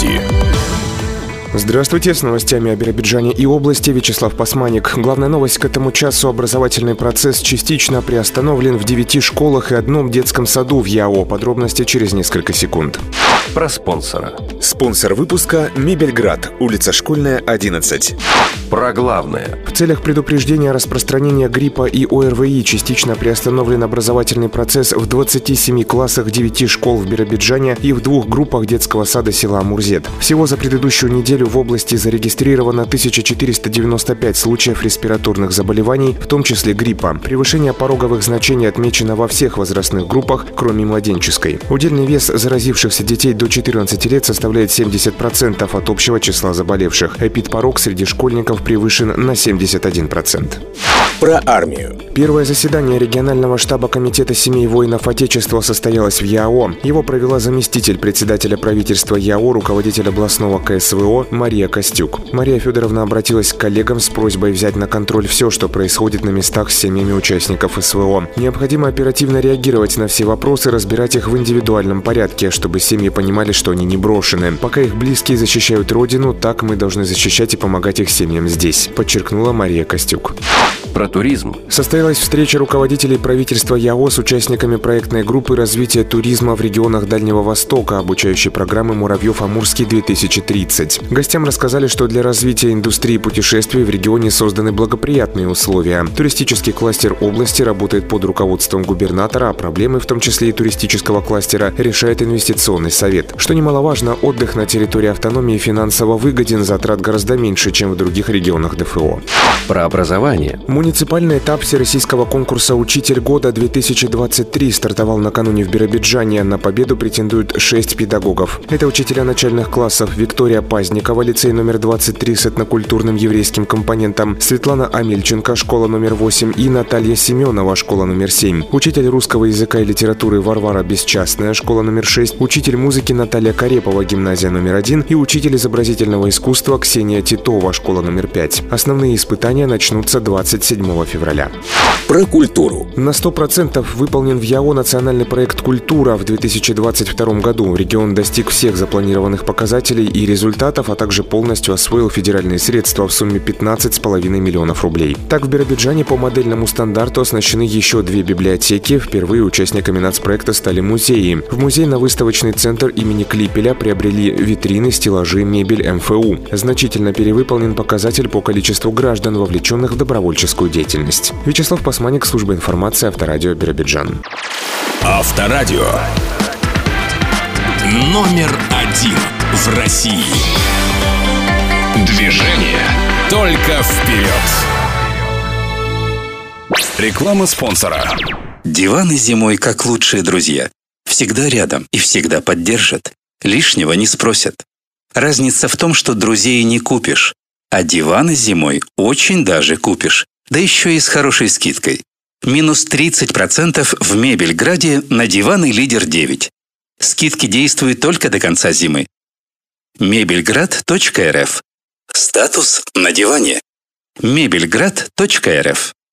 новости. Здравствуйте, с новостями о Биробиджане и области Вячеслав Пасманик. Главная новость к этому часу: образовательный процесс частично приостановлен в 9 школах и одном детском саду в ЯО. Подробности через несколько секунд. Про спонсора. Спонсор выпуска — Мебельград, улица Школьная, 11. Про главное. В целях предупреждения распространения гриппа и ОРВИ частично приостановлен образовательный процесс в 27 классах 9 школ в Биробиджане и в 2 группах детского сада села Амурзет. Всего за предыдущую неделю в области зарегистрировано 1495 случаев респираторных заболеваний, в том числе гриппа. Превышение пороговых значений отмечено во всех возрастных группах, кроме младенческой. Удельный вес заразившихся детей до 14 лет составляет 70% от общего числа заболевших. Эпидпорог среди школьников превышен на 71%. Про армию. Первое заседание регионального штаба Комитета семей воинов Отечества состоялось в ЯО. Его провела заместитель председателя правительства ЯО, руководитель областного КСВО Мария Костюк. Мария Федоровна обратилась к коллегам с просьбой взять на контроль все, что происходит на местах с семьями участников СВО. Необходимо оперативно реагировать на все вопросы, разбирать их в индивидуальном порядке, чтобы семьи понимали, что они не брошены. Пока их близкие защищают родину, так мы должны защищать и помогать их семьям здесь, подчеркнула Мария Костюк. Про туризм. Состоялась встреча руководителей правительства ЯО с участниками проектной группы развития туризма в регионах Дальнего Востока, обучающей программы «Муравьев-Амурский-2030». Гостям рассказали, что для развития индустрии путешествий в регионе созданы благоприятные условия. Туристический кластер области работает под руководством губернатора, а проблемы, в том числе и туристического кластера, решает инвестиционный совет. Что немаловажно, отдых на территории автономии финансово выгоден, затрат гораздо меньше, чем в других регионах ДФО. Про образование. Муниципальный этап всероссийского конкурса «Учитель года-2023» стартовал накануне в Биробиджане. На победу претендуют 6 педагогов. Это учителя начальных классов: Виктория Пазникова, лицей номер 23 с этнокультурным еврейским компонентом, Светлана Амельченко, школа номер 8, и Наталья Семенова, школа номер 7. Учитель русского языка и литературы Варвара Бесчастная, школа номер 6, учитель музыки Наталья Карепова, гимназия номер 1, и учитель изобразительного искусства Ксения Титова, школа номер 5. Основные испытания начнутся 27 февраля. Про культуру. На 100% выполнен в ЯО национальный проект «Культура» в 2022 году. Регион достиг всех запланированных показателей и результатов, а также полностью освоил федеральные средства в сумме 15,5 миллионов рублей. Так, в Биробиджане по модельному стандарту оснащены еще 2 библиотеки. Впервые участниками нацпроекта стали музеи. В музейно-выставочный центр имени Клипеля приобрели витрины, стеллажи, мебель МФУ. Значительно перевыполнен показатель по количеству граждан, вовлеченных в добровольческую деятельность. Вячеслав Пасманик, служба информации, Авторадио, Биробиджан. Авторадио. Номер 1 в России. Движение только вперед. Реклама спонсора. Диваны зимой как лучшие друзья. Всегда рядом и всегда поддержат. Лишнего не спросят. Разница в том, что друзей не купишь, а диваны зимой очень даже купишь. Да еще и с хорошей скидкой. Минус 30% в Мебельграде на диваны «Лидер 9». Скидки действуют только до конца зимы. Мебельград.рф. Статус на диване. Мебельград.рф.